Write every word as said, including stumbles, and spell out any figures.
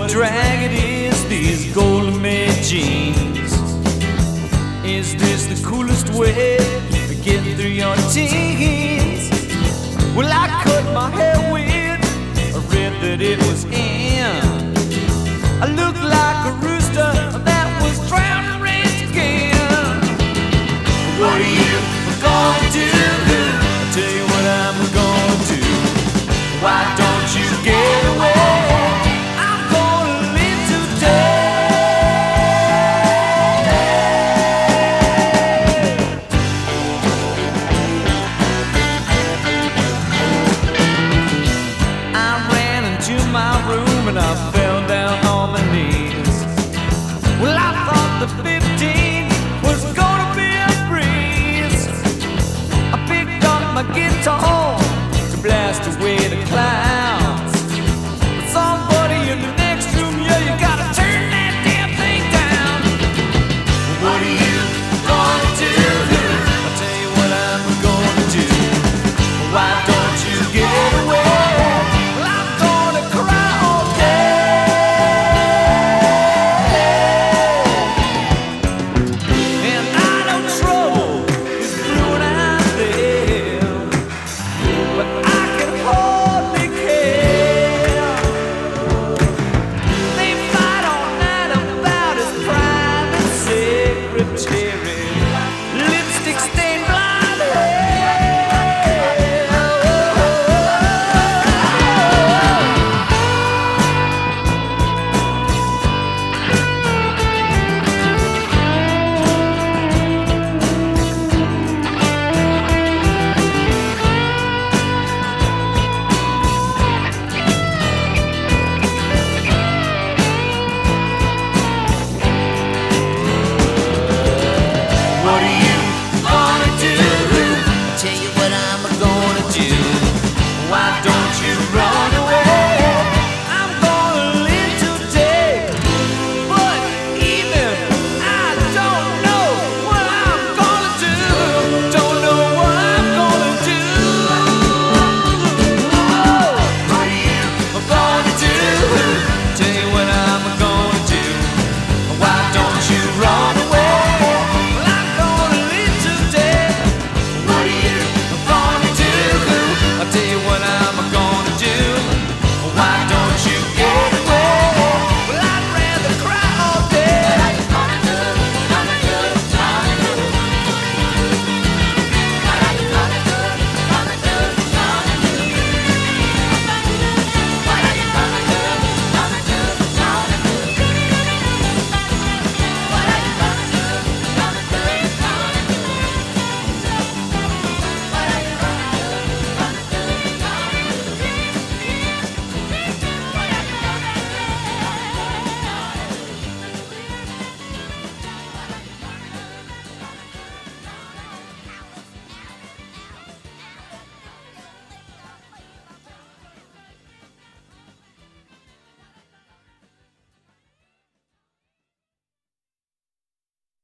a drag it is, these golden made jeans. Is this the coolest way to get through your teens? Well, I cut my hair with, I read that it was in. I look like a rooster that was drowned and raised again. What are you gonna do? I'll tell you what I'm gonna do. Why don't you get away? I'm gonna live today. I ran into my room and I fell down on my knees. Well, I thought the fifteen was gonna be a breeze. I picked up my guitar to blast away the clouds.